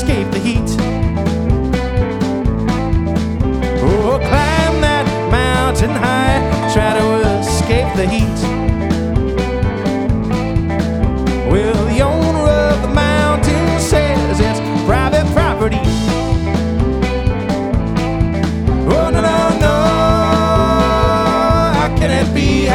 escape the heat. Oh, climb that mountain high, try to escape the heat. Well, the owner of the mountain says it's private property. Oh, no, no, no, how can it be